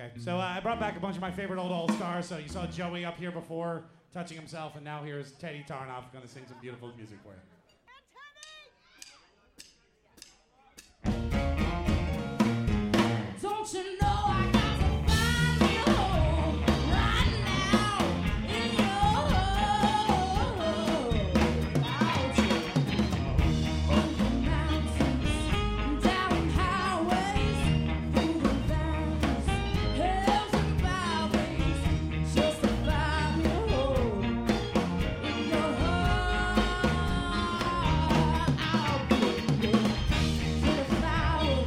Okay, so I brought back a bunch of my favorite old all-stars. So you saw Joey up here before, touching himself, and now here's Teddy Tarnoff going to sing some beautiful music for you. Don't you know I got to find me a home right now in your home? Over mountains, down highways, through the valleys, hills and valleys, just to find me a home in your heart. I'll be there for the flowers.